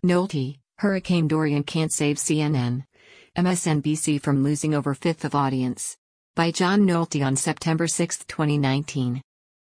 Nolte, Hurricane Dorian can't save CNN. MSNBC from losing over fifth of audience. By John Nolte on September 6, 2019.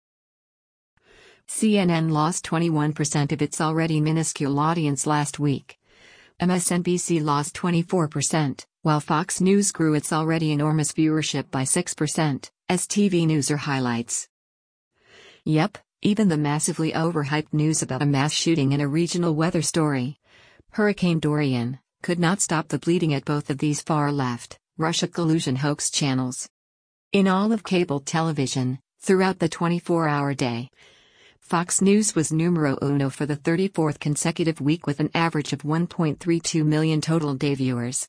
CNN lost 21% of its already minuscule audience last week. MSNBC lost 24%, while Fox News grew its already enormous viewership by 6%, as TV Newser highlights. Yep, even the massively overhyped news about a mass shooting in a regional weather story, Hurricane Dorian, could not stop the bleeding at both of these far-left, Russia collusion hoax channels. In all of cable television, throughout the 24-hour day, Fox News was numero uno for the 34th consecutive week with an average of 1.32 million total day viewers.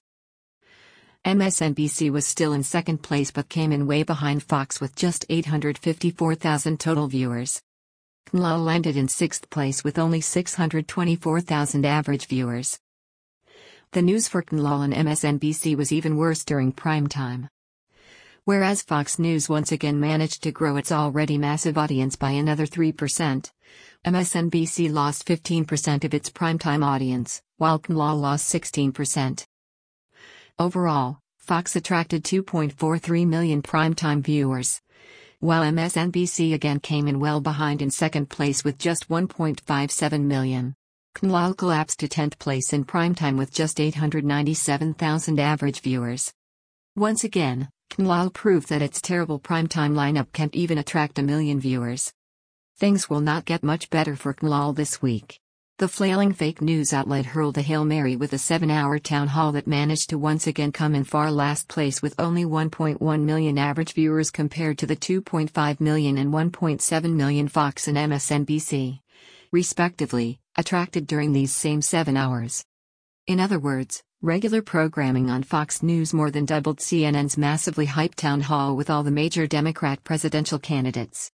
MSNBC was still in second place but came in way behind Fox with just 854,000 total viewers. KNLL landed in sixth place with only 624,000 average viewers. The news for KNLL and MSNBC was even worse during prime time. Whereas Fox News once again managed to grow its already massive audience by another 3%, MSNBC lost 15% of its primetime audience, while KNLL lost 16%. Overall, Fox attracted 2.43 million primetime viewers, while MSNBC again came in well behind in second place with just 1.57 million. KNLL collapsed to 10th place in primetime with just 897,000 average viewers. Once again, KNLL proved that its terrible primetime lineup can't even attract 1 million viewers. Things will not get much better for KNLL this week. The flailing fake news outlet hurled a Hail Mary with a 7-hour town hall that managed to once again come in far last place with only 1.1 million average viewers compared to the 2.5 million and 1.7 million Fox and MSNBC, respectively, attracted during these same 7 hours. In other words, regular programming on Fox News more than doubled CNN's massively hyped town hall with all the major Democrat presidential candidates.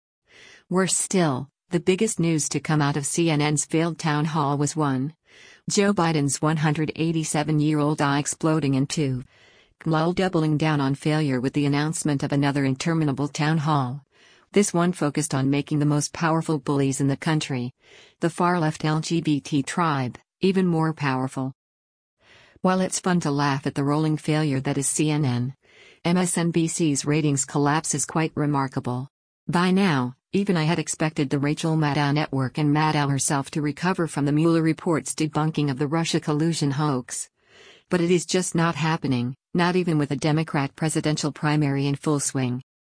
Worse still, the biggest news to come out of CNN's failed town hall was 1. Joe Biden's 187-year-old eye exploding, and 2. KNLL doubling down on failure with the announcement of another interminable town hall. This one focused on making the most powerful bullies in the country, the far-left LGBT tribe, even more powerful. While it's fun to laugh at the rolling failure that is CNN, MSNBC's ratings collapse is quite remarkable. By now, even I had expected the Rachel Maddow network and Maddow herself to recover from the Mueller report's debunking of the Russia collusion hoax. But it is just not happening, not even with a Democrat presidential primary in full swing.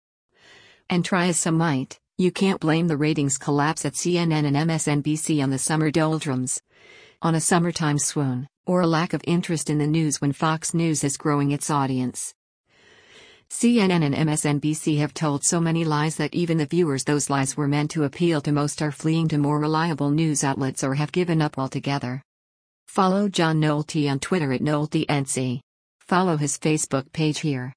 And try as some might, you can't blame the ratings collapse at CNN and MSNBC on the summer doldrums, on a summertime swoon, or a lack of interest in the news when Fox News is growing its audience. CNN and MSNBC have told so many lies that even the viewers those lies were meant to appeal to most are fleeing to more reliable news outlets or have given up altogether. Follow John Nolte on Twitter at NolteNC. Follow his Facebook page here.